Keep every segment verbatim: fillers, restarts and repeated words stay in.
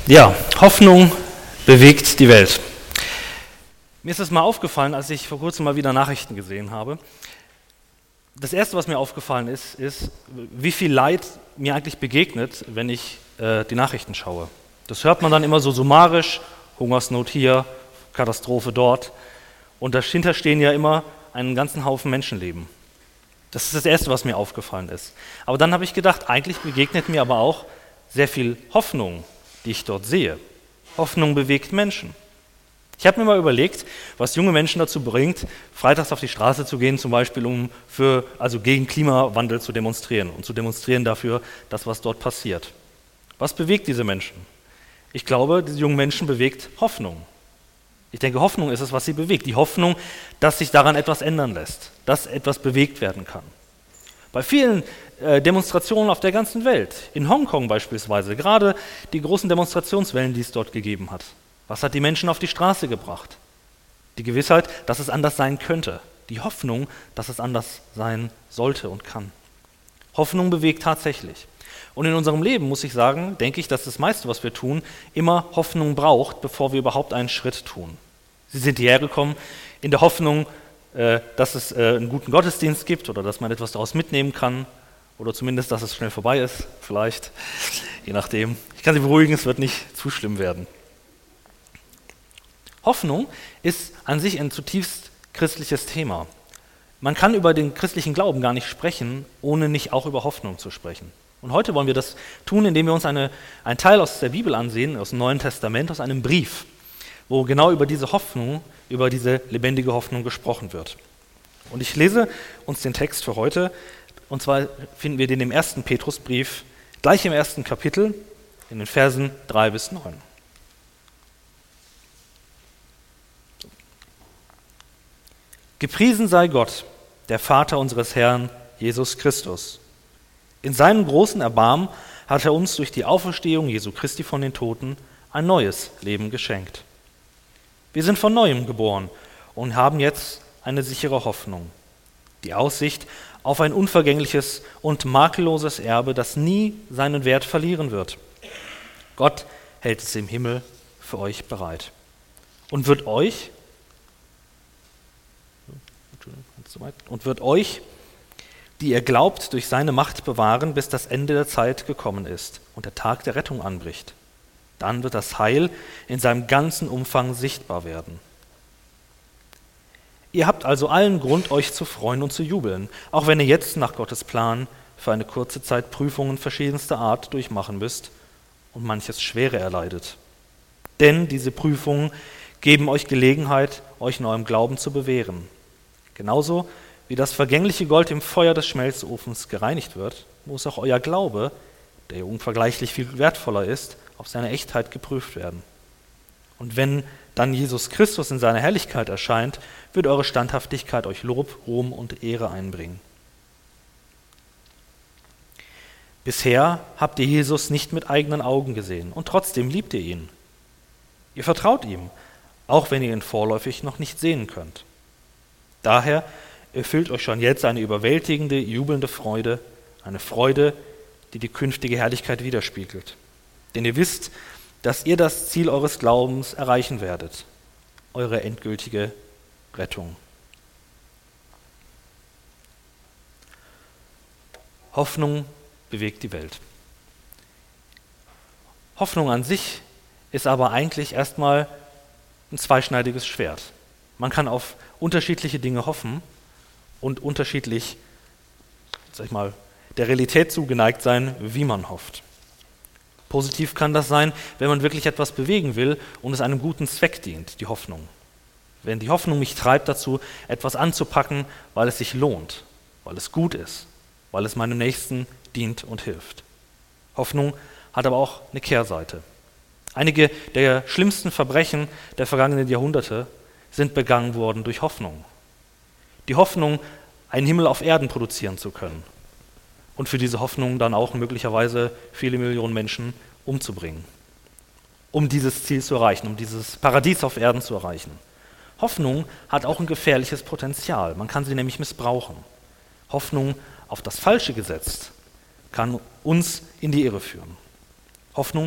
Ja, Hoffnung bewegt die Welt. Mir ist es mal aufgefallen, als ich vor kurzem mal wieder Nachrichten gesehen habe. Das Erste, was mir aufgefallen ist, ist, wie viel Leid mir eigentlich begegnet, wenn ich äh, die Nachrichten schaue. Das hört man dann immer so summarisch, Hungersnot hier, Katastrophe dort. Und dahinter stehen ja immer einen ganzen Haufen Menschenleben. Das ist das Erste, was mir aufgefallen ist. Aber dann habe ich gedacht, eigentlich begegnet mir aber auch sehr viel Hoffnung, die ich dort sehe. Hoffnung bewegt Menschen. Ich habe mir mal überlegt, was junge Menschen dazu bringt, freitags auf die Straße zu gehen, zum Beispiel um für, also gegen Klimawandel zu demonstrieren und zu demonstrieren dafür, dass was dort passiert. Was bewegt diese Menschen? Ich glaube, diese jungen Menschen bewegt Hoffnung. Ich denke, Hoffnung ist es, was sie bewegt. Die Hoffnung, dass sich daran etwas ändern lässt, dass etwas bewegt werden kann. Bei vielen äh, Demonstrationen auf der ganzen Welt, in Hongkong beispielsweise, gerade die großen Demonstrationswellen, die es dort gegeben hat, was hat die Menschen auf die Straße gebracht? Die Gewissheit, dass es anders sein könnte. Die Hoffnung, dass es anders sein sollte und kann. Hoffnung bewegt tatsächlich. Und in unserem Leben, muss ich sagen, denke ich, dass das meiste, was wir tun, immer Hoffnung braucht, bevor wir überhaupt einen Schritt tun. Sie sind hierher gekommen in der Hoffnung, äh, dass es äh, einen guten Gottesdienst gibt oder dass man etwas daraus mitnehmen kann oder zumindest, dass es schnell vorbei ist, vielleicht, je nachdem. Ich kann Sie beruhigen, es wird nicht zu schlimm werden. Hoffnung ist an sich ein zutiefst christliches Thema. Man kann über den christlichen Glauben gar nicht sprechen, ohne nicht auch über Hoffnung zu sprechen. Und heute wollen wir das tun, indem wir uns eine, einen Teil aus der Bibel ansehen, aus dem Neuen Testament, aus einem Brief, wo genau über diese Hoffnung, über diese lebendige Hoffnung gesprochen wird. Und ich lese uns den Text für heute, und zwar finden wir den im ersten Petrusbrief, gleich im ersten Kapitel, in den Versen drei bis neun. Gepriesen sei Gott, der Vater unseres Herrn Jesus Christus. In seinem großen Erbarmen hat er uns durch die Auferstehung Jesu Christi von den Toten ein neues Leben geschenkt. Wir sind von Neuem geboren und haben jetzt eine sichere Hoffnung, die Aussicht auf ein unvergängliches und makelloses Erbe, das nie seinen Wert verlieren wird. Gott hält es im Himmel für euch bereit und wird euch und wird euch, die ihr glaubt, durch seine Macht bewahren, bis das Ende der Zeit gekommen ist und der Tag der Rettung anbricht. Dann wird das Heil in seinem ganzen Umfang sichtbar werden. Ihr habt also allen Grund, euch zu freuen und zu jubeln, auch wenn ihr jetzt nach Gottes Plan für eine kurze Zeit Prüfungen verschiedenster Art durchmachen müsst und manches Schwere erleidet. Denn diese Prüfungen geben euch Gelegenheit, euch in eurem Glauben zu bewähren. Genauso wie das vergängliche Gold im Feuer des Schmelzofens gereinigt wird, muss auch euer Glaube, der unvergleichlich viel wertvoller ist, auf seine Echtheit geprüft werden. Und wenn dann Jesus Christus in seiner Herrlichkeit erscheint, wird eure Standhaftigkeit euch Lob, Ruhm und Ehre einbringen. Bisher habt ihr Jesus nicht mit eigenen Augen gesehen und trotzdem liebt ihr ihn. Ihr vertraut ihm, auch wenn ihr ihn vorläufig noch nicht sehen könnt. Daher erfüllt euch schon jetzt eine überwältigende, jubelnde Freude, eine Freude, die die künftige Herrlichkeit widerspiegelt. Denn ihr wisst, dass ihr das Ziel eures Glaubens erreichen werdet, eure endgültige Rettung. Hoffnung bewegt die Welt. Hoffnung an sich ist aber eigentlich erstmal ein zweischneidiges Schwert. Man kann auf unterschiedliche Dinge hoffen und unterschiedlich, sag ich mal, der Realität zugeneigt sein, wie man hofft. Positiv kann das sein, wenn man wirklich etwas bewegen will und es einem guten Zweck dient, die Hoffnung. Wenn die Hoffnung mich treibt dazu, etwas anzupacken, weil es sich lohnt, weil es gut ist, weil es meinem Nächsten dient und hilft. Hoffnung hat aber auch eine Kehrseite. Einige der schlimmsten Verbrechen der vergangenen Jahrhunderte sind begangen worden durch Hoffnung. Die Hoffnung, einen Himmel auf Erden produzieren zu können und für diese Hoffnung dann auch möglicherweise viele Millionen Menschen umzubringen, um dieses Ziel zu erreichen, um dieses Paradies auf Erden zu erreichen. Hoffnung hat auch ein gefährliches Potenzial, man kann sie nämlich missbrauchen. Hoffnung auf das Falsche gesetzt kann uns in die Irre führen. Hoffnung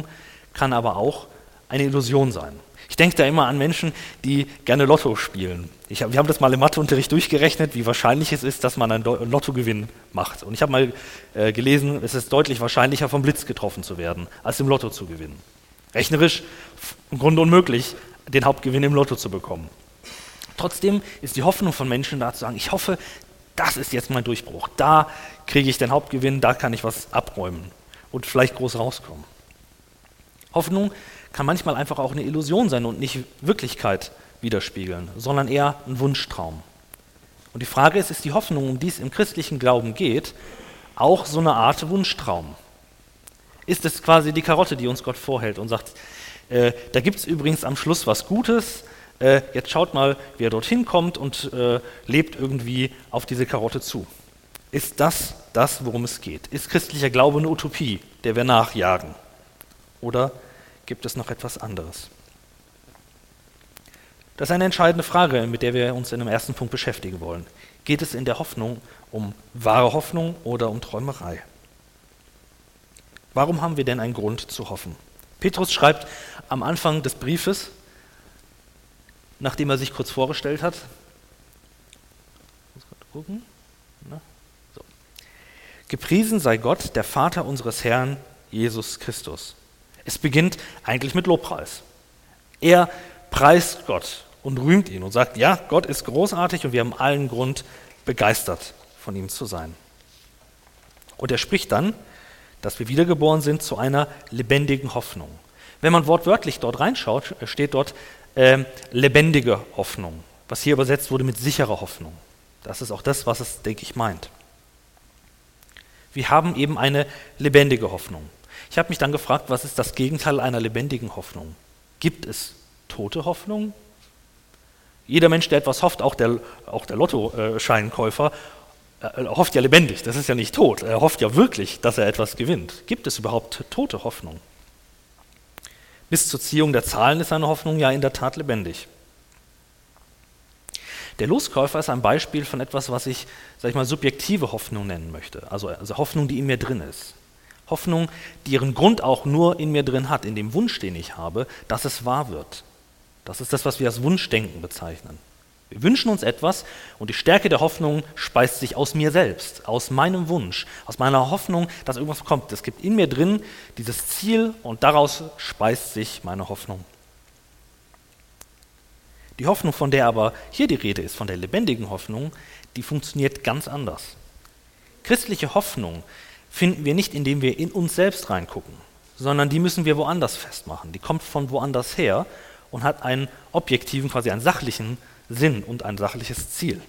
kann aber auch eine Illusion sein. Ich denke da immer an Menschen, die gerne Lotto spielen. Ich hab, wir haben das mal im Matheunterricht durchgerechnet, wie wahrscheinlich es ist, dass man einen Lottogewinn macht. Und ich habe mal äh, gelesen, es ist deutlich wahrscheinlicher, vom Blitz getroffen zu werden, als im Lotto zu gewinnen. Rechnerisch im Grunde unmöglich, den Hauptgewinn im Lotto zu bekommen. Trotzdem ist die Hoffnung von Menschen da zu sagen, ich hoffe, das ist jetzt mein Durchbruch. Da kriege ich den Hauptgewinn, da kann ich was abräumen und vielleicht groß rauskommen. Hoffnung kann manchmal einfach auch eine Illusion sein und nicht Wirklichkeit widerspiegeln, sondern eher ein Wunschtraum. Und die Frage ist, ist die Hoffnung, um die es im christlichen Glauben geht, auch so eine Art Wunschtraum? Ist es quasi die Karotte, die uns Gott vorhält und sagt, äh, da gibt es übrigens am Schluss was Gutes, äh, jetzt schaut mal, wie er dorthin kommt und äh, lebt irgendwie auf diese Karotte zu. Ist das das, worum es geht? Ist christlicher Glaube eine Utopie, der wir nachjagen? Oder gibt es noch etwas anderes? Das ist eine entscheidende Frage, mit der wir uns in dem ersten Punkt beschäftigen wollen. Geht es in der Hoffnung um wahre Hoffnung oder um Träumerei? Warum haben wir denn einen Grund zu hoffen? Petrus schreibt am Anfang des Briefes, nachdem er sich kurz vorgestellt hat, ich muss gerade gucken, na, so. Gepriesen sei Gott, der Vater unseres Herrn Jesus Christus. Es beginnt eigentlich mit Lobpreis. Er preist Gott und rühmt ihn und sagt, ja, Gott ist großartig und wir haben allen Grund, begeistert von ihm zu sein. Und er spricht dann, dass wir wiedergeboren sind zu einer lebendigen Hoffnung. Wenn man wortwörtlich dort reinschaut, steht dort äh, lebendige Hoffnung, was hier übersetzt wurde mit sicherer Hoffnung. Das ist auch das, was es, denke ich, meint. Wir haben eben eine lebendige Hoffnung. Ich habe mich dann gefragt, was ist das Gegenteil einer lebendigen Hoffnung? Gibt es tote Hoffnung? Jeder Mensch, der etwas hofft, auch der, auch der Lottoscheinkäufer, äh, hofft ja lebendig, das ist ja nicht tot. Er hofft ja wirklich, dass er etwas gewinnt. Gibt es überhaupt tote Hoffnung? Bis zur Ziehung der Zahlen ist eine Hoffnung ja in der Tat lebendig. Der Loskäufer ist ein Beispiel von etwas, was ich, sag ich mal, subjektive Hoffnung nennen möchte. Also, also Hoffnung, die in mir drin ist. Hoffnung, die ihren Grund auch nur in mir drin hat, in dem Wunsch, den ich habe, dass es wahr wird. Das ist das, was wir als Wunschdenken bezeichnen. Wir wünschen uns etwas und die Stärke der Hoffnung speist sich aus mir selbst, aus meinem Wunsch, aus meiner Hoffnung, dass irgendwas kommt. Es gibt in mir drin dieses Ziel und daraus speist sich meine Hoffnung. Die Hoffnung, von der aber hier die Rede ist, von der lebendigen Hoffnung, die funktioniert ganz anders. Christliche Hoffnung finden wir nicht, indem wir in uns selbst reingucken, sondern die müssen wir woanders festmachen. Die kommt von woanders her und hat einen objektiven, quasi einen sachlichen Sinn und ein sachliches Ziel.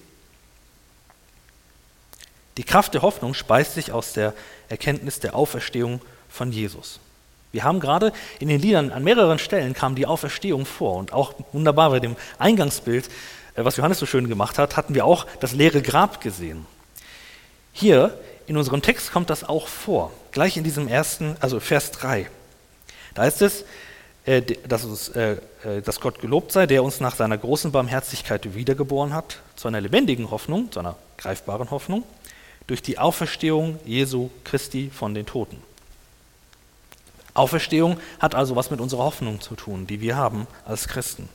Die Kraft der Hoffnung speist sich aus der Erkenntnis der Auferstehung von Jesus. Wir haben gerade in den Liedern an mehreren Stellen kam die Auferstehung vor und auch wunderbar bei dem Eingangsbild, was Johannes so schön gemacht hat, hatten wir auch das leere Grab gesehen. Hier in unserem Text kommt das auch vor, gleich in diesem ersten, also Vers drei. Da heißt es, dass, uns, dass Gott gelobt sei, der uns nach seiner großen Barmherzigkeit wiedergeboren hat, zu einer lebendigen Hoffnung, zu einer greifbaren Hoffnung, durch die Auferstehung Jesu Christi von den Toten. Auferstehung hat also was mit unserer Hoffnung zu tun, die wir haben als Christen.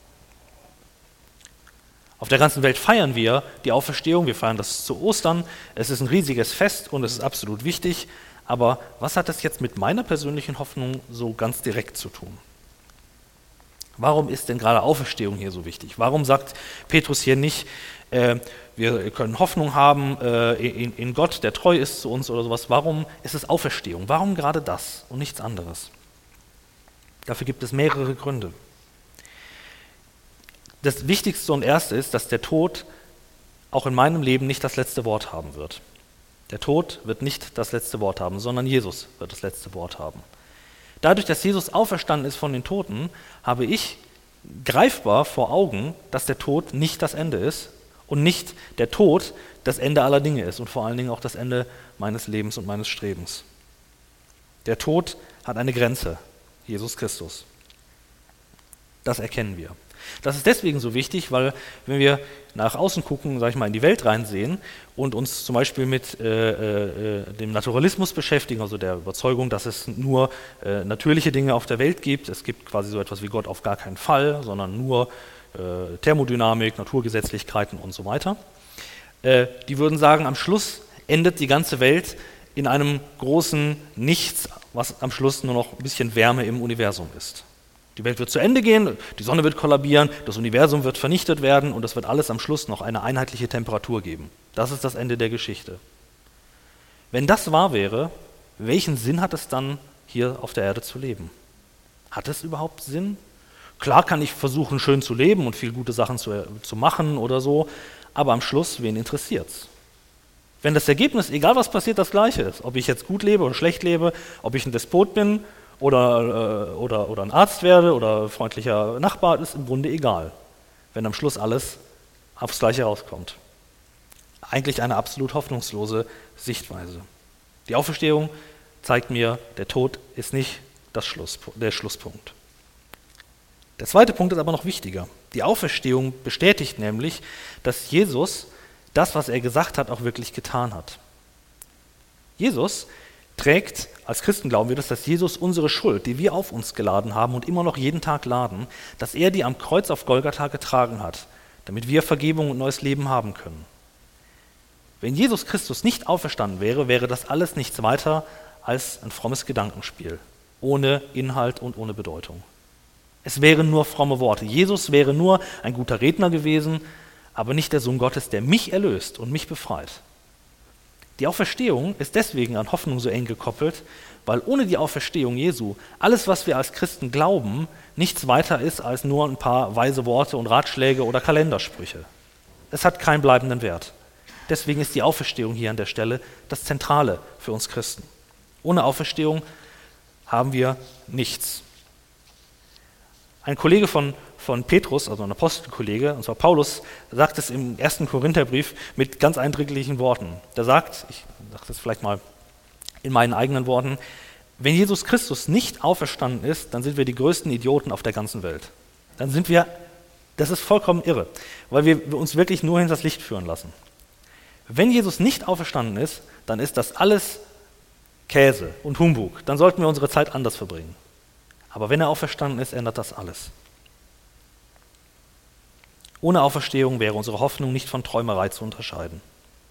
Auf der ganzen Welt feiern wir die Auferstehung, wir feiern das zu Ostern, es ist ein riesiges Fest und es ist absolut wichtig, aber was hat das jetzt mit meiner persönlichen Hoffnung so ganz direkt zu tun? Warum ist denn gerade Auferstehung hier so wichtig? Warum sagt Petrus hier nicht, äh, wir können Hoffnung haben äh, in, in Gott, der treu ist zu uns oder sowas? Warum ist es Auferstehung? Warum gerade das und nichts anderes? Dafür gibt es mehrere Gründe. Das Wichtigste und Erste ist, dass der Tod auch in meinem Leben nicht das letzte Wort haben wird. Der Tod wird nicht das letzte Wort haben, sondern Jesus wird das letzte Wort haben. Dadurch, dass Jesus auferstanden ist von den Toten, habe ich greifbar vor Augen, dass der Tod nicht das Ende ist und nicht der Tod das Ende aller Dinge ist und vor allen Dingen auch das Ende meines Lebens und meines Strebens. Der Tod hat eine Grenze, Jesus Christus. Das erkennen wir. Das ist deswegen so wichtig, weil wenn wir nach außen gucken, sag ich mal, in die Welt reinsehen und uns zum Beispiel mit äh, äh, dem Naturalismus beschäftigen, also der Überzeugung, dass es nur äh, natürliche Dinge auf der Welt gibt, es gibt quasi so etwas wie Gott auf gar keinen Fall, sondern nur äh, Thermodynamik, Naturgesetzlichkeiten und so weiter, äh, die würden sagen, am Schluss endet die ganze Welt in einem großen Nichts, was am Schluss nur noch ein bisschen Wärme im Universum ist. Die Welt wird zu Ende gehen, die Sonne wird kollabieren, das Universum wird vernichtet werden und es wird alles am Schluss noch eine einheitliche Temperatur geben. Das ist das Ende der Geschichte. Wenn das wahr wäre, welchen Sinn hat es dann, hier auf der Erde zu leben? Hat es überhaupt Sinn? Klar kann ich versuchen, schön zu leben und viele gute Sachen zu, zu machen oder so, aber am Schluss, wen interessiert's? Wenn das Ergebnis, egal was passiert, das gleiche ist, ob ich jetzt gut lebe oder schlecht lebe, ob ich ein Despot bin, Oder, oder, oder ein Arzt werde oder freundlicher Nachbar, ist im Grunde egal, wenn am Schluss alles aufs Gleiche rauskommt. Eigentlich eine absolut hoffnungslose Sichtweise. Die Auferstehung zeigt mir, der Tod ist nicht das Schluss, der Schlusspunkt. Der zweite Punkt ist aber noch wichtiger. Die Auferstehung bestätigt nämlich, dass Jesus das, was er gesagt hat, auch wirklich getan hat. Jesus trägt, als Christen glauben wir das, dass Jesus unsere Schuld, die wir auf uns geladen haben und immer noch jeden Tag laden, dass er die am Kreuz auf Golgatha getragen hat, damit wir Vergebung und neues Leben haben können. Wenn Jesus Christus nicht auferstanden wäre, wäre das alles nichts weiter als ein frommes Gedankenspiel, ohne Inhalt und ohne Bedeutung. Es wären nur fromme Worte. Jesus wäre nur ein guter Redner gewesen, aber nicht der Sohn Gottes, der mich erlöst und mich befreit. Die Auferstehung ist deswegen an Hoffnung so eng gekoppelt, weil ohne die Auferstehung Jesu alles, was wir als Christen glauben, nichts weiter ist als nur ein paar weise Worte und Ratschläge oder Kalendersprüche. Es hat keinen bleibenden Wert. Deswegen ist die Auferstehung hier an der Stelle das Zentrale für uns Christen. Ohne Auferstehung haben wir nichts. Ein Kollege von, von Petrus, also ein Apostelkollege, und zwar Paulus, sagt es im ersten Korintherbrief mit ganz eindrücklichen Worten. Der sagt, ich sage das vielleicht mal in meinen eigenen Worten, wenn Jesus Christus nicht auferstanden ist, dann sind wir die größten Idioten auf der ganzen Welt. Dann sind wir, das ist vollkommen irre, weil wir uns wirklich nur hinters Licht führen lassen. Wenn Jesus nicht auferstanden ist, dann ist das alles Käse und Humbug. Dann sollten wir unsere Zeit anders verbringen. Aber wenn er auferstanden ist, ändert das alles. Ohne Auferstehung wäre unsere Hoffnung nicht von Träumerei zu unterscheiden.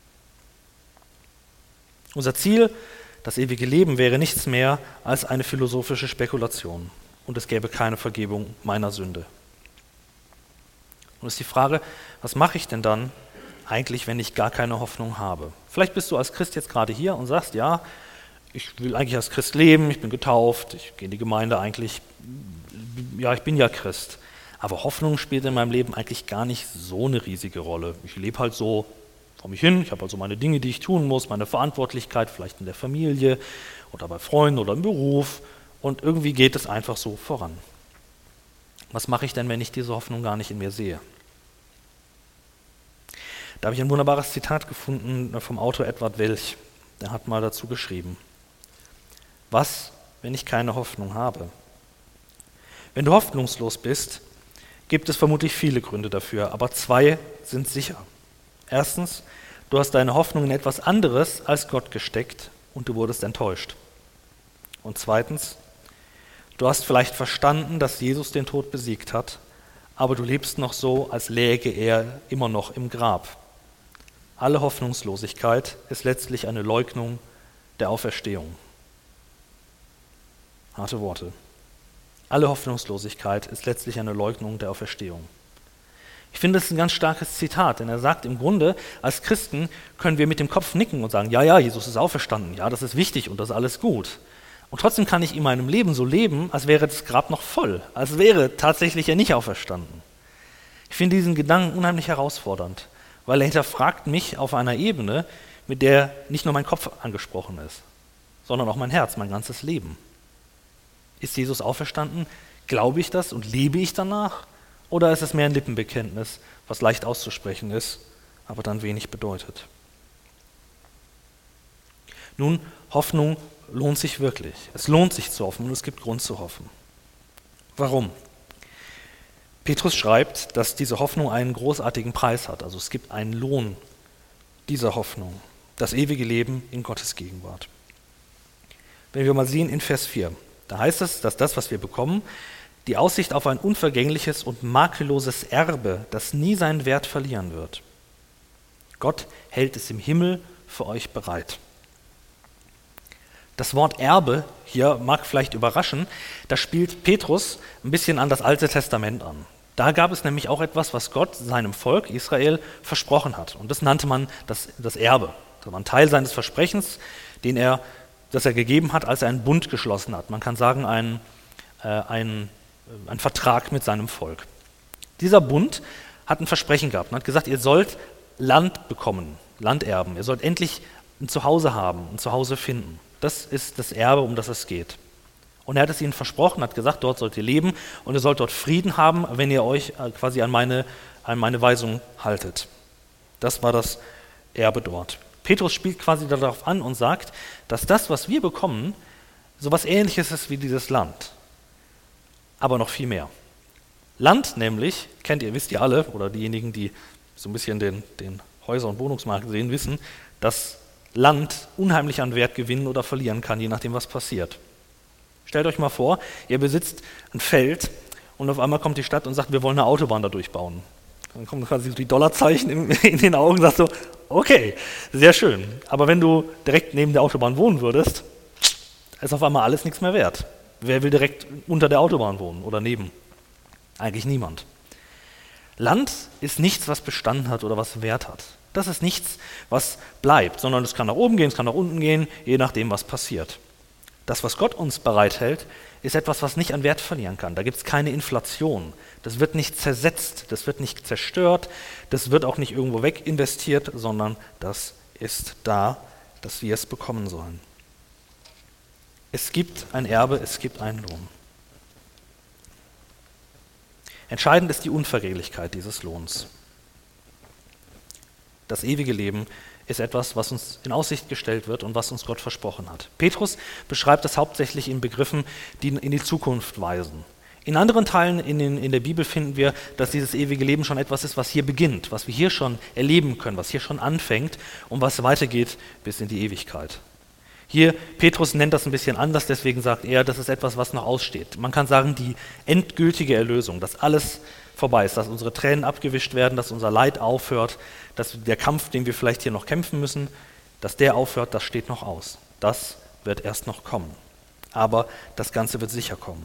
Unser Ziel, das ewige Leben, wäre nichts mehr als eine philosophische Spekulation und es gäbe keine Vergebung meiner Sünde. Und es ist die Frage, was mache ich denn dann eigentlich, wenn ich gar keine Hoffnung habe? Vielleicht bist du als Christ jetzt gerade hier und sagst, ja, ich will eigentlich als Christ leben, ich bin getauft, ich gehe in die Gemeinde eigentlich, ja, ich bin ja Christ. Aber Hoffnung spielt in meinem Leben eigentlich gar nicht so eine riesige Rolle. Ich lebe halt so vor mich hin, ich habe also meine Dinge, die ich tun muss, meine Verantwortlichkeit, vielleicht in der Familie oder bei Freunden oder im Beruf und irgendwie geht es einfach so voran. Was mache ich denn, wenn ich diese Hoffnung gar nicht in mir sehe? Da habe ich ein wunderbares Zitat gefunden vom Autor Edward Welch. Der hat mal dazu geschrieben: Was, wenn ich keine Hoffnung habe? Wenn du hoffnungslos bist, gibt es vermutlich viele Gründe dafür, aber zwei sind sicher. Erstens, du hast deine Hoffnung in etwas anderes als Gott gesteckt und du wurdest enttäuscht. Und zweitens, du hast vielleicht verstanden, dass Jesus den Tod besiegt hat, aber du lebst noch so, als läge er immer noch im Grab. Alle Hoffnungslosigkeit ist letztlich eine Leugnung der Auferstehung. Harte Worte. Alle Hoffnungslosigkeit ist letztlich eine Leugnung der Auferstehung. Ich finde, das ist ein ganz starkes Zitat, denn er sagt im Grunde, als Christen können wir mit dem Kopf nicken und sagen, ja, ja, Jesus ist auferstanden, ja, das ist wichtig und das ist alles gut. Und trotzdem kann ich in meinem Leben so leben, als wäre das Grab noch voll, als wäre tatsächlich er nicht auferstanden. Ich finde diesen Gedanken unheimlich herausfordernd, weil er hinterfragt mich auf einer Ebene, mit der nicht nur mein Kopf angesprochen ist, sondern auch mein Herz, mein ganzes Leben. Ist Jesus auferstanden? Glaube ich das und lebe ich danach? Oder ist es mehr ein Lippenbekenntnis, was leicht auszusprechen ist, aber dann wenig bedeutet? Nun, Hoffnung lohnt sich wirklich. Es lohnt sich zu hoffen und es gibt Grund zu hoffen. Warum? Petrus schreibt, dass diese Hoffnung einen großartigen Preis hat. Also es gibt einen Lohn dieser Hoffnung, das ewige Leben in Gottes Gegenwart. Wenn wir mal sehen in Vers vier, da heißt es, dass das, was wir bekommen, die Aussicht auf ein unvergängliches und makelloses Erbe, das nie seinen Wert verlieren wird. Gott hält es im Himmel für euch bereit. Das Wort Erbe hier mag vielleicht überraschen, da spielt Petrus ein bisschen an das Alte Testament an. Da gab es nämlich auch etwas, was Gott seinem Volk Israel versprochen hat. Und das nannte man das, das Erbe. Das war ein Teil seines Versprechens, den er, das er gegeben hat, als er einen Bund geschlossen hat. Man kann sagen, ein, äh, ein, ein Vertrag mit seinem Volk. Dieser Bund hat ein Versprechen gehabt und hat gesagt, ihr sollt Land bekommen, Land erben. Ihr sollt endlich ein Zuhause haben, ein Zuhause finden. Das ist das Erbe, um das es geht. Und er hat es ihnen versprochen, hat gesagt, dort sollt ihr leben und ihr sollt dort Frieden haben, wenn ihr euch quasi an meine, an meine Weisung haltet. Das war das Erbe dort. Petrus spielt quasi darauf an und sagt, dass das, was wir bekommen, so etwas Ähnliches ist wie dieses Land. Aber noch viel mehr. Land nämlich, kennt ihr, wisst ihr alle, oder diejenigen, die so ein bisschen den, den Häuser- und Wohnungsmarkt sehen, wissen, dass Land unheimlich an Wert gewinnen oder verlieren kann, je nachdem, was passiert. Stellt euch mal vor, ihr besitzt ein Feld und auf einmal kommt die Stadt und sagt, wir wollen eine Autobahn da durchbauen. Dann kommen quasi die Dollarzeichen in, in den Augen und sagst so, okay, sehr schön. Aber wenn du direkt neben der Autobahn wohnen würdest, ist auf einmal alles nichts mehr wert. Wer will direkt unter der Autobahn wohnen oder neben? Eigentlich niemand. Land ist nichts, was bestanden hat oder was Wert hat. Das ist nichts, was bleibt, sondern es kann nach oben gehen, es kann nach unten gehen, je nachdem, was passiert. Das, was Gott uns bereithält, ist etwas, was nicht an Wert verlieren kann. Da gibt es keine Inflation. Das wird nicht zersetzt, das wird nicht zerstört, das wird auch nicht irgendwo weg investiert, sondern das ist da, dass wir es bekommen sollen. Es gibt ein Erbe, es gibt einen Lohn. Entscheidend ist die Unvergänglichkeit dieses Lohns. Das ewige Leben ist etwas, was uns in Aussicht gestellt wird und was uns Gott versprochen hat. Petrus beschreibt das hauptsächlich in Begriffen, die in die Zukunft weisen. In anderen Teilen in, den, in der Bibel finden wir, dass dieses ewige Leben schon etwas ist, was hier beginnt, was wir hier schon erleben können, was hier schon anfängt und was weitergeht bis in die Ewigkeit. Hier, Petrus nennt das ein bisschen anders, deswegen sagt er, das ist etwas, was noch aussteht. Man kann sagen, die endgültige Erlösung, dass alles vorbei ist, dass unsere Tränen abgewischt werden, dass unser Leid aufhört, dass der Kampf, den wir vielleicht hier noch kämpfen müssen, dass der aufhört, das steht noch aus. Das wird erst noch kommen. Aber das Ganze wird sicher kommen.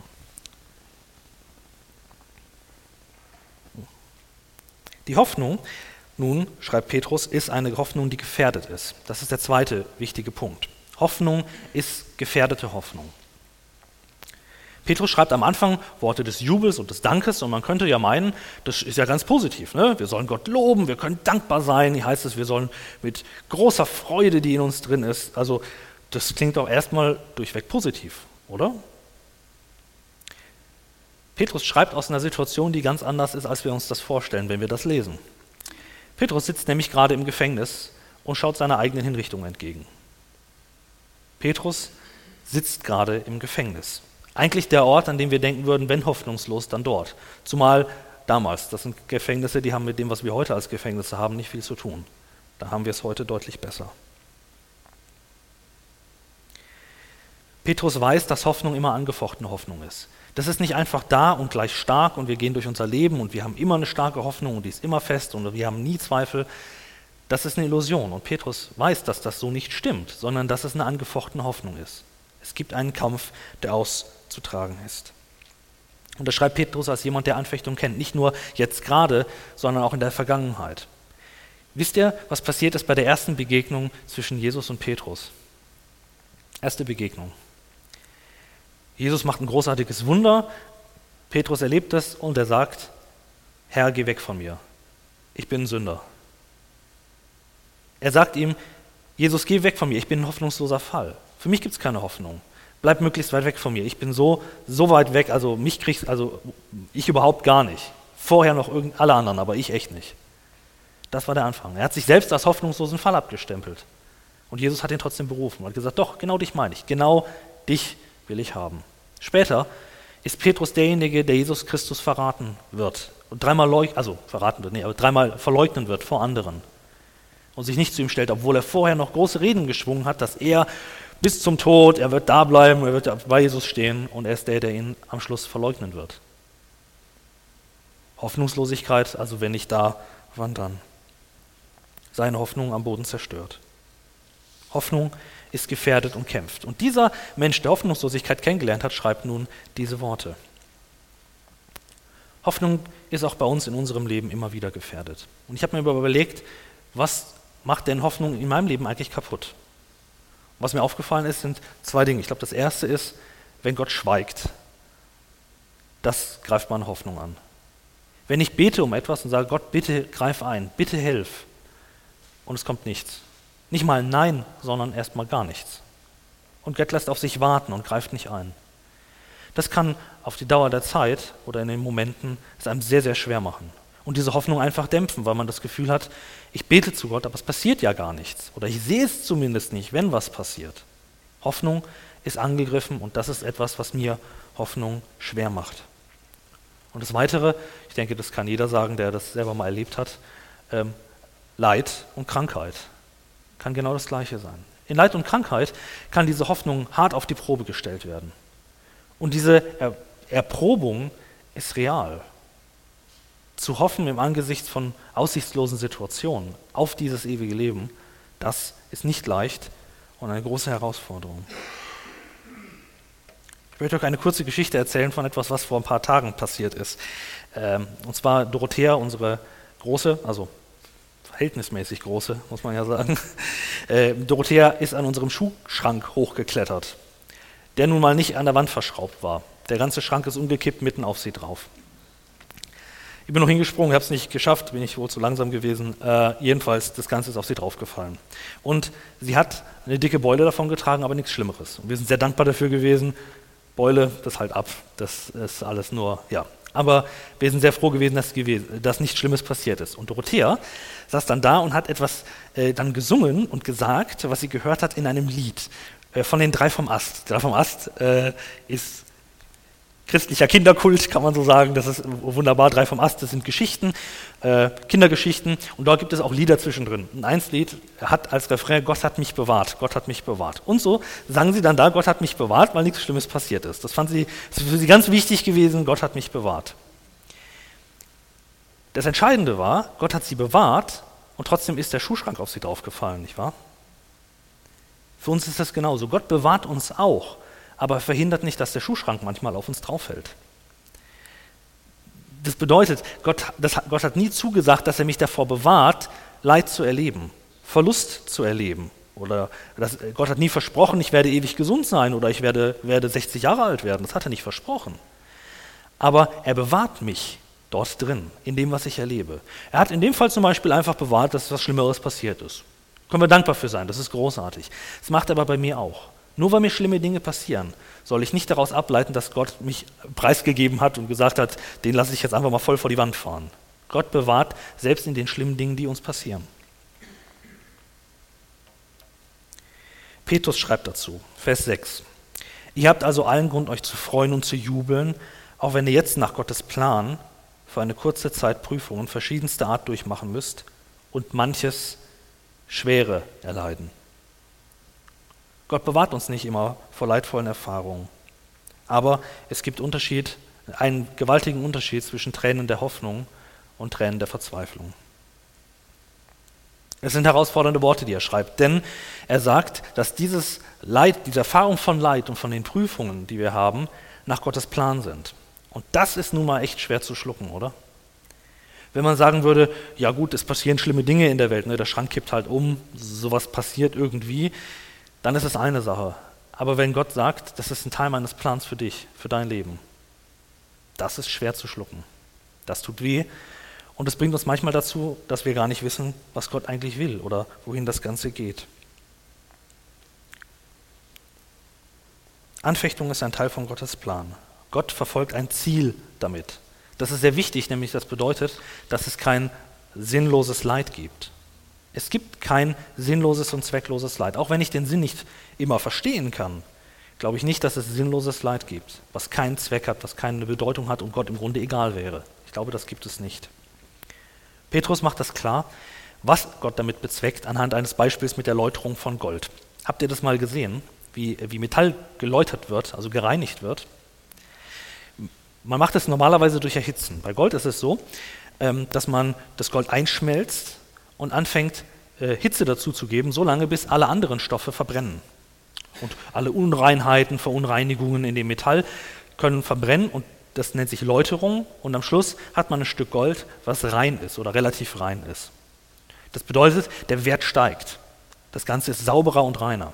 Die Hoffnung, nun, schreibt Petrus, ist eine Hoffnung, die gefährdet ist. Das ist der zweite wichtige Punkt. Hoffnung ist gefährdete Hoffnung. Petrus schreibt am Anfang Worte des Jubels und des Dankes und man könnte ja meinen, das ist ja ganz positiv. Ne? Wir sollen Gott loben, wir können dankbar sein. Hier heißt es, wir sollen mit großer Freude, die in uns drin ist. Also das klingt doch erstmal durchweg positiv, oder? Petrus schreibt aus einer Situation, die ganz anders ist, als wir uns das vorstellen, wenn wir das lesen. Petrus sitzt nämlich gerade im Gefängnis und schaut seiner eigenen Hinrichtung entgegen. Petrus sitzt gerade im Gefängnis. Eigentlich der Ort, an dem wir denken würden, wenn hoffnungslos, dann dort. Zumal damals, das sind Gefängnisse, die haben mit dem, was wir heute als Gefängnisse haben, nicht viel zu tun. Da haben wir es heute deutlich besser. Petrus weiß, dass Hoffnung immer angefochtene Hoffnung ist. Das ist nicht einfach da und gleich stark und wir gehen durch unser Leben und wir haben immer eine starke Hoffnung und die ist immer fest und wir haben nie Zweifel. Das ist eine Illusion und Petrus weiß, dass das so nicht stimmt, sondern dass es eine angefochtene Hoffnung ist. Es gibt einen Kampf, der auszutragen ist. Und das schreibt Petrus als jemand, der Anfechtung kennt, nicht nur jetzt gerade, sondern auch in der Vergangenheit. Wisst ihr, was passiert ist bei der ersten Begegnung zwischen Jesus und Petrus? Erste Begegnung. Jesus macht ein großartiges Wunder, Petrus erlebt es und er sagt, Herr, geh weg von mir, ich bin ein Sünder. Er sagt ihm, Jesus, geh weg von mir, ich bin ein hoffnungsloser Fall. Für mich gibt es keine Hoffnung. Bleib möglichst weit weg von mir. Ich bin so, so weit weg, also mich kriegst, also ich überhaupt gar nicht. Vorher noch irgend, alle anderen, aber ich echt nicht. Das war der Anfang. Er hat sich selbst als hoffnungslosen Fall abgestempelt. Und Jesus hat ihn trotzdem berufen und hat gesagt, doch, genau dich meine ich. Genau dich will ich haben. Später, ist Petrus derjenige, der Jesus Christus verraten wird. Und dreimal leugnen, also verraten wird, nee, aber dreimal verleugnen wird vor anderen. Und sich nicht zu ihm stellt, obwohl er vorher noch große Reden geschwungen hat, dass er bis zum Tod, er wird da bleiben, er wird bei Jesus stehen und er ist der, der ihn am Schluss verleugnen wird. Hoffnungslosigkeit, also wenn nicht da, wann dann? Seine Hoffnung am Boden zerstört. Hoffnung ist gefährdet und kämpft. Und dieser Mensch, der Hoffnungslosigkeit kennengelernt hat, schreibt nun diese Worte. Hoffnung ist auch bei uns in unserem Leben immer wieder gefährdet. Und ich habe mir überlegt, was macht denn Hoffnung in meinem Leben eigentlich kaputt? Was mir aufgefallen ist, sind zwei Dinge. Ich glaube, das erste ist, wenn Gott schweigt, das greift meine Hoffnung an. Wenn ich bete um etwas und sage, Gott, bitte greif ein, bitte hilf, und es kommt nichts. Nicht mal ein Nein, sondern erstmal gar nichts. Und Gott lässt auf sich warten und greift nicht ein. Das kann auf die Dauer der Zeit oder in den Momenten es einem sehr, sehr schwer machen. Und diese Hoffnung einfach dämpfen, weil man das Gefühl hat, ich bete zu Gott, aber es passiert ja gar nichts. Oder ich sehe es zumindest nicht, wenn was passiert. Hoffnung ist angegriffen und das ist etwas, was mir Hoffnung schwer macht. Und das Weitere, ich denke, das kann jeder sagen, der das selber mal erlebt hat, ähm, Leid und Krankheit kann genau das Gleiche sein. In Leid und Krankheit kann diese Hoffnung hart auf die Probe gestellt werden. Und diese er- Erprobung ist real. Zu hoffen im Angesicht von aussichtslosen Situationen auf dieses ewige Leben, das ist nicht leicht und eine große Herausforderung. Ich möchte euch eine kurze Geschichte erzählen von etwas, was vor ein paar Tagen passiert ist. Ähm, und zwar Dorothea, unsere große, also verhältnismäßig große, muss man ja sagen. Äh, Dorothea ist an unserem Schuhschrank hochgeklettert, der nun mal nicht an der Wand verschraubt war. Der ganze Schrank ist umgekippt, mitten auf sie drauf. Ich bin noch hingesprungen, habe es nicht geschafft, bin ich wohl zu langsam gewesen. Äh, jedenfalls, das Ganze ist auf sie draufgefallen. Und sie hat eine dicke Beule davon getragen, aber nichts Schlimmeres. Und wir sind sehr dankbar dafür gewesen. Beule, das halt ab, das ist alles nur, ja. Aber wir sind sehr froh gewesen, dass, gewesen, dass nichts Schlimmes passiert ist. Und Dorothea saß dann da und hat etwas äh, dann gesungen und gesagt, was sie gehört hat in einem Lied äh, von den Drei vom Ast. Drei vom Ast äh, ist christlicher Kinderkult, kann man so sagen. Das ist wunderbar. Drei vom Ast, das sind Geschichten, äh, Kindergeschichten. Und dort gibt es auch Lieder zwischendrin. Und ein Lied hat als Refrain, Gott hat mich bewahrt, Gott hat mich bewahrt. Und so sangen sie dann da, Gott hat mich bewahrt, weil nichts Schlimmes passiert ist. Das fand sie, das ist für sie ganz wichtig gewesen, Gott hat mich bewahrt. Das Entscheidende war, Gott hat sie bewahrt und trotzdem ist der Schuhschrank auf sie draufgefallen, nicht wahr? Für uns ist das genauso. Gott bewahrt uns auch, aber verhindert nicht, dass der Schuhschrank manchmal auf uns drauffällt. Das bedeutet, Gott, das, Gott hat nie zugesagt, dass er mich davor bewahrt, Leid zu erleben, Verlust zu erleben. Oder das, Gott hat nie versprochen, ich werde ewig gesund sein oder ich werde, werde sechzig Jahre alt werden. Das hat er nicht versprochen. Aber er bewahrt mich dort drin, in dem, was ich erlebe. Er hat in dem Fall zum Beispiel einfach bewahrt, dass was Schlimmeres passiert ist. Können wir dankbar für sein, das ist großartig. Das macht er aber bei mir auch. Nur weil mir schlimme Dinge passieren, soll ich nicht daraus ableiten, dass Gott mich preisgegeben hat und gesagt hat, den lasse ich jetzt einfach mal voll vor die Wand fahren. Gott bewahrt selbst in den schlimmen Dingen, die uns passieren. Petrus schreibt dazu, Vers sechs. Ihr habt also allen Grund, euch zu freuen und zu jubeln, auch wenn ihr jetzt nach Gottes Plan für eine kurze Zeit Prüfungen verschiedenster Art durchmachen müsst und manches Schwere erleiden. Gott bewahrt uns nicht immer vor leidvollen Erfahrungen. Aber es gibt Unterschied, einen gewaltigen Unterschied zwischen Tränen der Hoffnung und Tränen der Verzweiflung. Es sind herausfordernde Worte, die er schreibt, denn er sagt, dass dieses Leid, diese Erfahrung von Leid und von den Prüfungen, die wir haben, nach Gottes Plan sind. Und das ist nun mal echt schwer zu schlucken, oder? Wenn man sagen würde, ja gut, es passieren schlimme Dinge in der Welt, ne? Der Schrank kippt halt um, sowas passiert irgendwie, dann ist es eine Sache. Aber wenn Gott sagt, das ist ein Teil meines Plans für dich, für dein Leben, das ist schwer zu schlucken. Das tut weh und es bringt uns manchmal dazu, dass wir gar nicht wissen, was Gott eigentlich will oder wohin das Ganze geht. Anfechtung ist ein Teil von Gottes Plan. Gott verfolgt ein Ziel damit. Das ist sehr wichtig, nämlich das bedeutet, dass es kein sinnloses Leid gibt. Es gibt kein sinnloses und zweckloses Leid. Auch wenn ich den Sinn nicht immer verstehen kann, glaube ich nicht, dass es sinnloses Leid gibt, was keinen Zweck hat, was keine Bedeutung hat und Gott im Grunde egal wäre. Ich glaube, das gibt es nicht. Petrus macht das klar, was Gott damit bezweckt, anhand eines Beispiels mit der Läuterung von Gold. Habt ihr das mal gesehen, wie, wie Metall geläutert wird, also gereinigt wird? Man macht es normalerweise durch Erhitzen. Bei Gold ist es so, dass man das Gold einschmelzt und anfängt, Hitze dazu zu geben, solange bis alle anderen Stoffe verbrennen. Und alle Unreinheiten, Verunreinigungen in dem Metall können verbrennen und das nennt sich Läuterung und am Schluss hat man ein Stück Gold, was rein ist oder relativ rein ist. Das bedeutet, der Wert steigt. Das Ganze ist sauberer und reiner.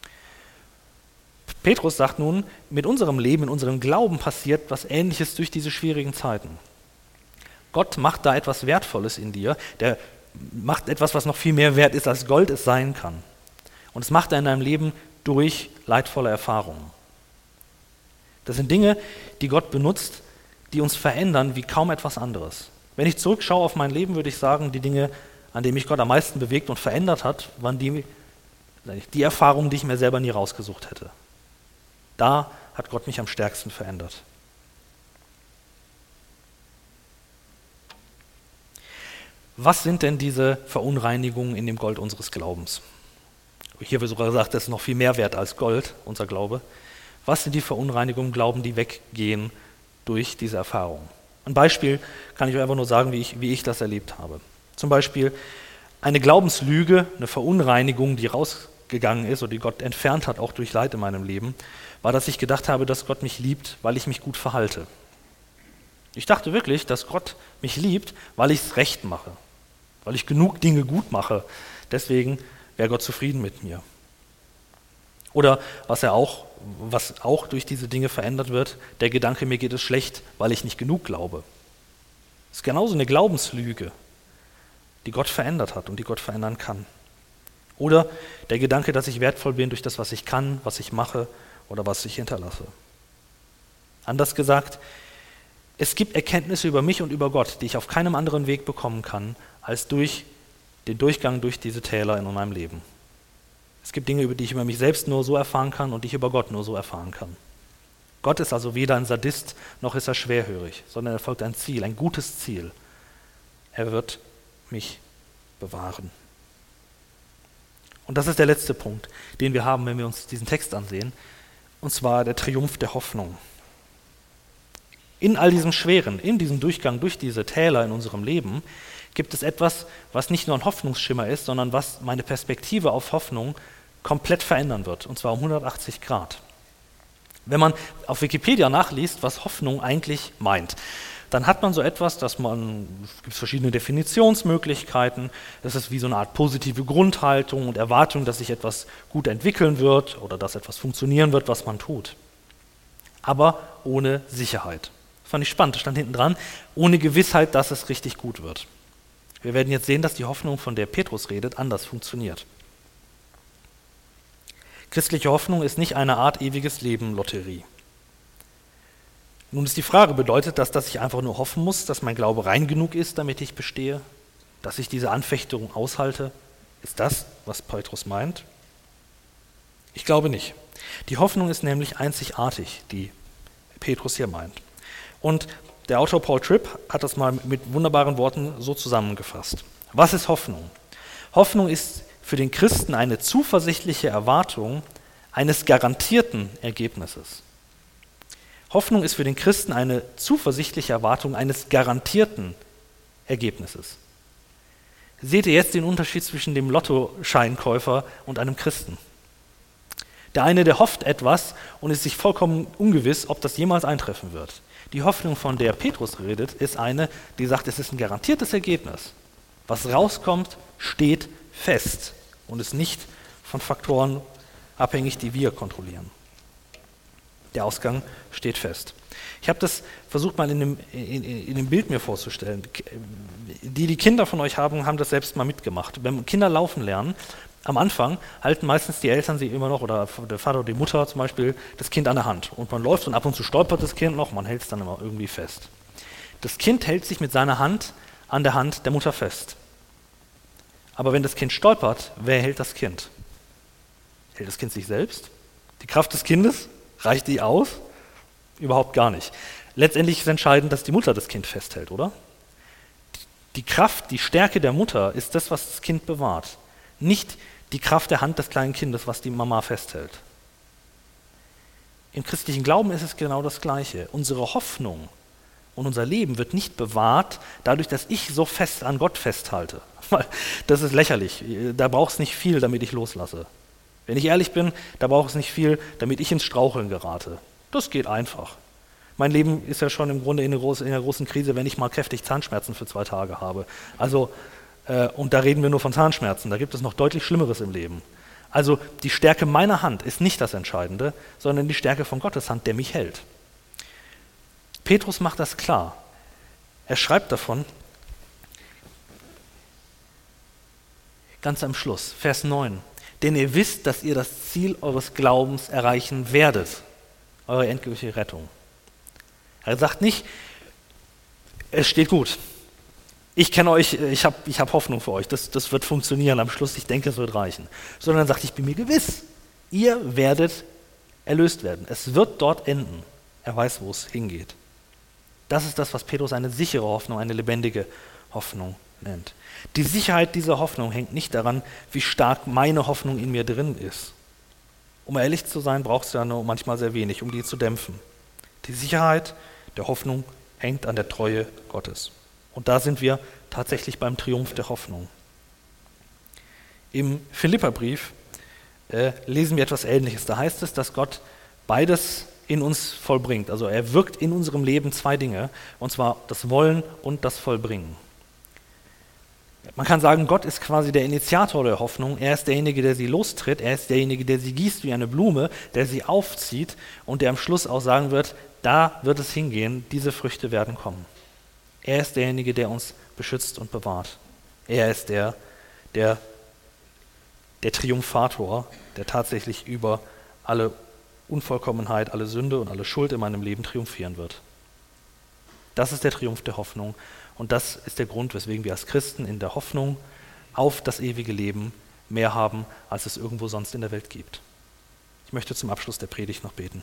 Petrus sagt nun, mit unserem Leben, in unserem Glauben passiert was Ähnliches durch diese schwierigen Zeiten. Gott macht da etwas Wertvolles in dir, der macht etwas, was noch viel mehr wert ist, als Gold es sein kann. Und es macht er in deinem Leben durch leidvolle Erfahrungen. Das sind Dinge, die Gott benutzt, die uns verändern wie kaum etwas anderes. Wenn ich zurückschaue auf mein Leben, würde ich sagen, die Dinge, an denen mich Gott am meisten bewegt und verändert hat, waren die, die Erfahrungen, die ich mir selber nie rausgesucht hätte. Da hat Gott mich am stärksten verändert. Was sind denn diese Verunreinigungen in dem Gold unseres Glaubens? Hier wird sogar gesagt, das ist noch viel mehr wert als Gold, unser Glaube. Was sind die Verunreinigungen im Glauben, die weggehen durch diese Erfahrung? Ein Beispiel kann ich euch einfach nur sagen, wie ich, wie ich das erlebt habe. Zum Beispiel eine Glaubenslüge, eine Verunreinigung, die rausgegangen ist oder die Gott entfernt hat, auch durch Leid in meinem Leben, war, dass ich gedacht habe, dass Gott mich liebt, weil ich mich gut verhalte. Ich dachte wirklich, dass Gott mich liebt, weil ich es recht mache, weil ich genug Dinge gut mache. Deswegen wäre Gott zufrieden mit mir. Oder was er auch, was auch durch diese Dinge verändert wird, der Gedanke, mir geht es schlecht, weil ich nicht genug glaube. Das ist genauso eine Glaubenslüge, die Gott verändert hat und die Gott verändern kann. Oder der Gedanke, dass ich wertvoll bin durch das, was ich kann, was ich mache oder was ich hinterlasse. Anders gesagt, es gibt Erkenntnisse über mich und über Gott, die ich auf keinem anderen Weg bekommen kann, als durch den Durchgang durch diese Täler in meinem Leben. Es gibt Dinge, über die ich über mich selbst nur so erfahren kann und die ich über Gott nur so erfahren kann. Gott ist also weder ein Sadist, noch ist er schwerhörig, sondern er folgt ein Ziel, ein gutes Ziel. Er wird mich bewahren. Und das ist der letzte Punkt, den wir haben, wenn wir uns diesen Text ansehen, und zwar der Triumph der Hoffnung. In all diesem Schweren, in diesem Durchgang durch diese Täler in unserem Leben, gibt es etwas, was nicht nur ein Hoffnungsschimmer ist, sondern was meine Perspektive auf Hoffnung komplett verändern wird, und zwar um hundertachtzig Grad. Wenn man auf Wikipedia nachliest, was Hoffnung eigentlich meint, dann hat man so etwas, dass man, es gibt verschiedene Definitionsmöglichkeiten, das ist wie so eine Art positive Grundhaltung und Erwartung, dass sich etwas gut entwickeln wird oder dass etwas funktionieren wird, was man tut. Aber ohne Sicherheit. Das fand ich spannend, da stand hinten dran, ohne Gewissheit, dass es richtig gut wird. Wir werden jetzt sehen, dass die Hoffnung, von der Petrus redet, anders funktioniert. Christliche Hoffnung ist nicht eine Art ewiges Leben Lotterie. Nun ist die Frage, bedeutet das, dass ich einfach nur hoffen muss, dass mein Glaube rein genug ist, damit ich bestehe? Dass ich diese Anfechtung aushalte? Ist das, was Petrus meint? Ich glaube nicht. Die Hoffnung ist nämlich einzigartig, die Petrus hier meint. Und der Autor Paul Tripp hat das mal mit wunderbaren Worten so zusammengefasst. Was ist Hoffnung? Hoffnung ist für den Christen eine zuversichtliche Erwartung eines garantierten Ergebnisses. Hoffnung ist für den Christen eine zuversichtliche Erwartung eines garantierten Ergebnisses. Seht ihr jetzt den Unterschied zwischen dem Lottoscheinkäufer und einem Christen? Der eine, der hofft etwas und ist sich vollkommen ungewiss, ob das jemals eintreffen wird. Die Hoffnung, von der Petrus redet, ist eine, die sagt, es ist ein garantiertes Ergebnis. Was rauskommt, steht fest und ist nicht von Faktoren abhängig, die wir kontrollieren. Der Ausgang steht fest. Ich habe das versucht mal in dem, in, in dem Bild mir vorzustellen. Die, die Kinder von euch haben, haben das selbst mal mitgemacht. Wenn Kinder laufen lernen, am Anfang halten meistens die Eltern sie immer noch, oder der Vater oder die Mutter zum Beispiel, das Kind an der Hand. Und man läuft und ab und zu stolpert das Kind noch, man hält es dann immer irgendwie fest. Das Kind hält sich mit seiner Hand an der Hand der Mutter fest. Aber wenn das Kind stolpert, wer hält das Kind? Hält das Kind sich selbst? Die Kraft des Kindes? Reicht die aus? Überhaupt gar nicht. Letztendlich ist entscheidend, dass die Mutter das Kind festhält, oder? Die Kraft, die Stärke der Mutter ist das, was das Kind bewahrt. Nicht die Kraft der Hand des kleinen Kindes, was die Mama festhält. Im christlichen Glauben ist es genau das Gleiche. Unsere Hoffnung und unser Leben wird nicht bewahrt dadurch, dass ich so fest an Gott festhalte. Das ist lächerlich. Da braucht es nicht viel, damit ich loslasse. Wenn ich ehrlich bin, da braucht es nicht viel, damit ich ins Straucheln gerate. Das geht einfach. Mein Leben ist ja schon im Grunde in einer großen, in einer großen Krise, wenn ich mal kräftig Zahnschmerzen für zwei Tage habe. Also, äh, und da reden wir nur von Zahnschmerzen, da gibt es noch deutlich Schlimmeres im Leben. Also die Stärke meiner Hand ist nicht das Entscheidende, sondern die Stärke von Gottes Hand, der mich hält. Petrus macht das klar. Er schreibt davon, ganz am Schluss, Vers neun. Denn ihr wisst, dass ihr das Ziel eures Glaubens erreichen werdet, eure endgültige Rettung. Er sagt nicht, es steht gut. Ich kenne euch, ich habe ich hab Hoffnung für euch, das, das wird funktionieren am Schluss, ich denke, es wird reichen. Sondern er sagt, ich bin mir gewiss, ihr werdet erlöst werden. Es wird dort enden. Er weiß, wo es hingeht. Das ist das, was Petrus eine sichere Hoffnung, eine lebendige Hoffnung nennt. Die Sicherheit dieser Hoffnung hängt nicht daran, wie stark meine Hoffnung in mir drin ist. Um ehrlich zu sein, braucht es ja nur manchmal sehr wenig, um die zu dämpfen. Die Sicherheit der Hoffnung hängt an der Treue Gottes. Und da sind wir tatsächlich beim Triumph der Hoffnung. Im Philipperbrief äh, lesen wir etwas Ähnliches. Da heißt es, dass Gott beides in uns vollbringt. Also er wirkt in unserem Leben zwei Dinge, und zwar das Wollen und das Vollbringen. Man kann sagen, Gott ist quasi der Initiator der Hoffnung. Er ist derjenige, der sie lostritt. Er ist derjenige, der sie gießt wie eine Blume, der sie aufzieht und der am Schluss auch sagen wird, da wird es hingehen, diese Früchte werden kommen. Er ist derjenige, der uns beschützt und bewahrt. Er ist der, der, der Triumphator, der tatsächlich über alle Unvollkommenheit, alle Sünde und alle Schuld in meinem Leben triumphieren wird. Das ist der Triumph der Hoffnung und das ist der Grund, weswegen wir als Christen in der Hoffnung auf das ewige Leben mehr haben, als es irgendwo sonst in der Welt gibt. Ich möchte zum Abschluss der Predigt noch beten.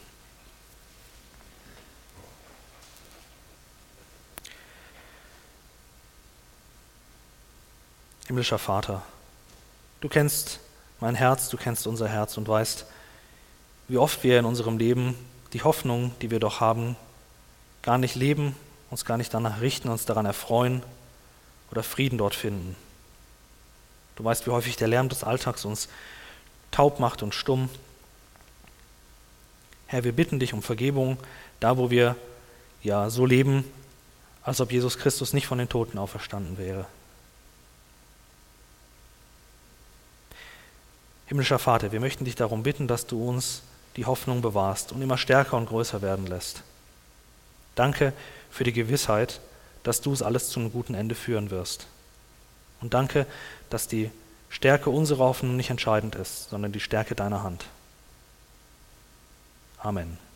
Himmlischer Vater, du kennst mein Herz, du kennst unser Herz und weißt, wie oft wir in unserem Leben die Hoffnung, die wir doch haben, gar nicht leben, uns gar nicht danach richten, uns daran erfreuen oder Frieden dort finden. Du weißt, wie häufig der Lärm des Alltags uns taub macht und stumm. Herr, wir bitten dich um Vergebung, da wo wir ja so leben, als ob Jesus Christus nicht von den Toten auferstanden wäre. Himmlischer Vater, wir möchten dich darum bitten, dass du uns die Hoffnung bewahrst und immer stärker und größer werden lässt. Danke für die Gewissheit, dass du es alles zu einem guten Ende führen wirst. Und danke, dass die Stärke unserer Hoffnung nicht entscheidend ist, sondern die Stärke deiner Hand. Amen.